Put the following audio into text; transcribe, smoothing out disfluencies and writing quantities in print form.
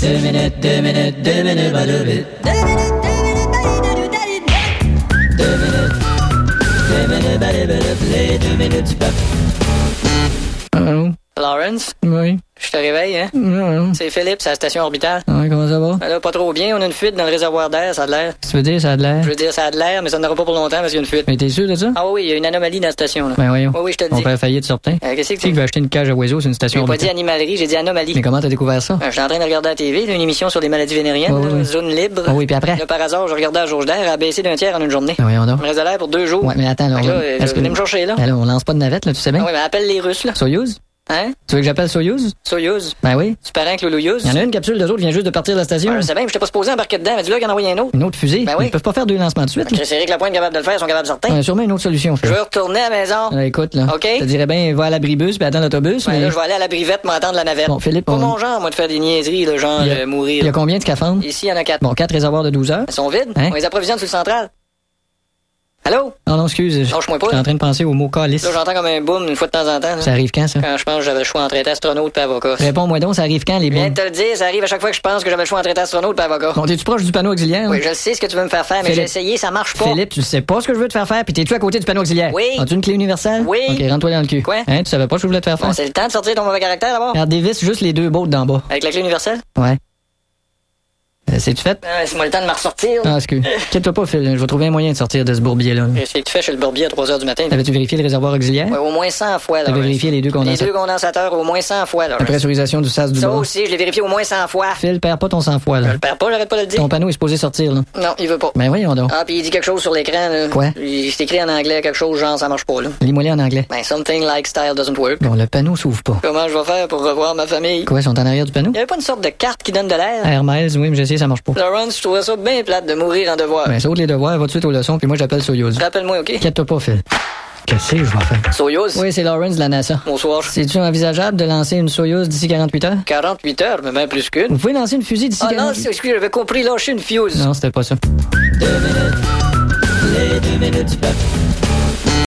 Allô? Lawrence? Oui. Je te réveille, hein? Non. C'est Philippe, c'est la station orbitale. Ouais, comment ça va? Ben là, pas trop bien, on a une fuite dans le réservoir d'air, ça a de l'air. Qu'est-ce que tu veux dire, ça a de l'air? Je veux dire, ça a de l'air, mais ça n'aura pas pour longtemps parce qu'il y a une fuite. Mais t'es sûr de ça? Ah oui, il y a une anomalie dans la station, là. Ben voyons. Oui, je te le On dis. fait faillite certain. Qu'est-ce que Qui veut acheter une cage à oiseaux sur une J'ai station pas dit orbitale? animalerie, j'ai dit anomalie. Mais comment t'as découvert ça? Je suis en train de regarder à la TV, là, une émission sur les maladies vénériennes, Oui, là, oui. zone libre. Ah oui, puis après? Là, par hasard, je regardais la jauge d'air, elle a baissé d'un tiers en une journée. Ben voyons donc. Il me reste de l'air pour 2 jours. Ouais, mais attends, là. Fait que là, Est-ce que... venez me chercher, là. Ben là, on lance pas de navette, là, tu sais bien? Ah oui, mais appelle les Russes, là. Soyouz? Hein? Tu veux que j'appelle Soyouz? Soyouz. Ben oui. Tu parais que Loulou-Youz? Il y en a une capsule, d'eux autres vient juste de partir de la station. Je sais bien, mais j'étais pas supposé embarquer dedans, mais dis-là qu'il y en a envoyé un autre. Une autre fusée? Ben oui. Ils peuvent pas faire 2 lancements de suite, là. C'est Eric Lapointe capable de le faire, ils sont capables de certains. On a sûrement une autre solution, Je Phil. veux retourner à la maison. Écoute, là. OK. Je te dirais bien, va à l'abribus puis attends l'autobus, Ouais, mais... là, je vais aller à la brivette m'entendre la navette. Bon, Philippe, Pas on... mon genre, moi, de faire des niaiseries, le genre Il y a- mourir. Il y a combien de scaphandres? Ici, il y en a 4. Bon, 4 réservoirs de 12 heures. Ils sont vides. Hein? On les approvisionne sur le central. Allô? Non, excuse. Lâche-moi pas. Je suis en train de penser au mot calice. Là, j'entends comme un boom une fois de temps en temps. là. Ça arrive quand, ça? Quand je pense que j'avais le choix entre être astronaute et avocat. Réponds-moi donc, ça arrive quand, les Je viens bons? de te le dire, ça arrive à chaque fois que je pense que j'avais le choix entre être astronaute et avocat. Bon, t'es-tu proche du panneau auxiliaire? Oui, je sais ce que tu veux me faire faire, mais j'ai Philippe. essayé, ça marche pas. Philippe, tu sais pas ce que je veux te faire faire, puis t'es-tu à côté du panneau auxiliaire? Oui. As-tu une clé universelle? Oui. Ok, rentre-toi dans le cul. Quoi? Hein, tu savais pas ce que je voulais te faire faire? Bon, c'est le temps de sortir ton mauvais caractère d'abord. Regarde des vis, juste les 2 bottes d'en bas. Avec la clé universelle? Ouais. C'est-tu fait? C'est moi le temps de me ressortir. Ah, excuse. Inquiète-toi pas, Phil. Je vais trouver un moyen de sortir de ce bourbier-là. Qu'est-ce que tu fais chez le Bourbier à 3h du matin? T'avais-tu vérifié le réservoir auxiliaire? Ouais, au moins 100 fois, là. T'avais vérifié les 2 Les condensateurs? 2 condensateurs au moins 100 fois, là. La pressurisation du sas du Ça bras? aussi, je l'ai vérifié au moins 100 fois. Phil, perds pas ton sang-froid, Je là. le perds pas, j'arrête pas de le dire. Ton panneau est supposé sortir, là. Non, il veut pas. Ben voyons donc. Ah, puis il dit quelque chose sur l'écran, là. Quoi? C'est écrit en anglais, quelque chose, genre, ça marche pas, là. Lis-moi-les en anglais. Ben, something like style doesn't work. Bon, le panneau s'ouvre pas. Comment je vais faire pour revoir ma famille? Quoi, ils sont en arrière du panneau? Il y avait pas une sorte de carte qui donne de l'air? Air Miles, oui, mais j'ai essayé, ça marche pas. Lawrence, je trouvais ça bien plate de mourir en devoir. Ben, saute les devoirs, va tout de suite aux leçons, puis moi, j'appelle Soyouz. Rappelle-moi, OK? Inquiète-toi pas, Phil. Qu'est-ce que je vais faire? Soyouz? Oui, c'est Lawrence de la NASA. Bonsoir. C'est-tu envisageable de lancer une Soyouz d'ici 48 heures? 48 heures, mais même plus qu'une. Vous pouvez lancer une fusée d'ici Ah non, 48 heures? excuse, j'avais compris lâcher une fuse. Non, c'était pas ça. 2 minutes, les 2 minutes du peuple.